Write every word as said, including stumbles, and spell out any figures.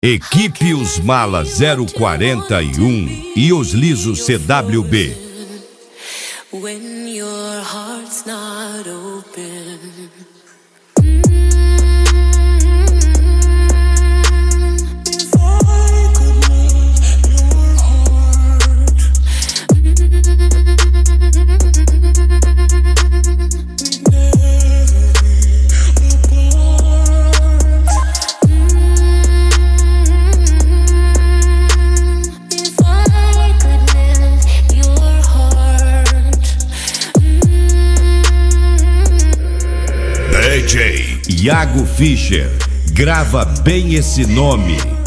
Equipe Os Mala zero quarenta e um e Os Lisos C W B. When your heart's not open. D J Iago Fischer, grava bem esse nome.